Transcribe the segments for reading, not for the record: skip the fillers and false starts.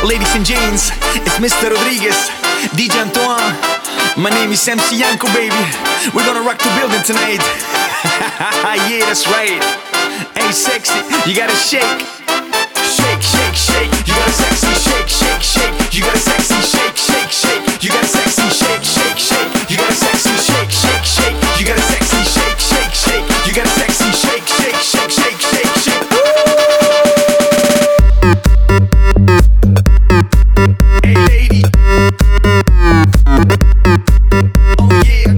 Ladies and gents, it's Mr. Rodriguez, DJ Antoine. My name is MC Yanko, baby. We're gonna rock the building tonight. Yeah, that's right. Hey, sexy, you gotta shake. Shake, shake, shake. You gotta sexy shake, shake, shake. You gotta sexy shake, shake, shake. You gotta sexy shake, shake, shake. You gotta sexy shake, shake, shake. You gotta sexy shake, shake, shake. You gotta sexy shake, shake, shake, shake, shake, shake. Hey, lady. Oh yeah.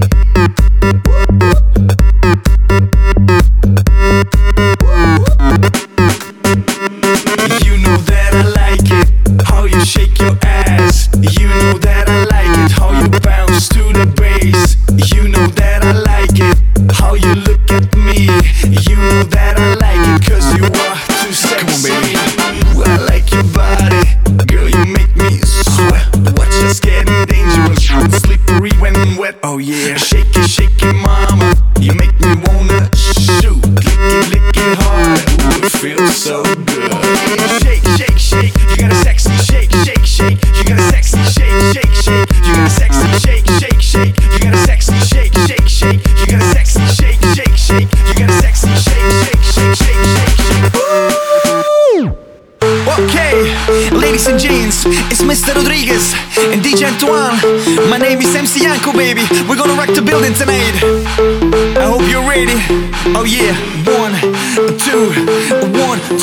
You know that I like it, how you shake your ass. You know that I like it, how you bounce to the bass. You know that I like it, how you look at me. You know that I like it, cause you are too sexy. Come on, baby. I like your body, girl, you make me sweat. Watch us getting dangerous, slippery when wet. Oh yeah. Shake it, mama, you make me wanna shoot. Lick it hard, ooh, it feels so good. Shake, shake, shake, you got a sexy shake, shake, shake. You got a sexy shake, shake, shake. You got a sexy shake, shake, shake. You got a sexy shake, shake, shake. You got a sexy shake, shake, shake. You got a sexy shake, shake, shake, shake, shake, shake. Ooh. Okay, ladies and gents, it's Mr. Rodriguez and DJ Antoine. My name is MC Yanko, baby. We're gonna rock the building tonight. I hope you're ready. Oh yeah, 1, 2, 1,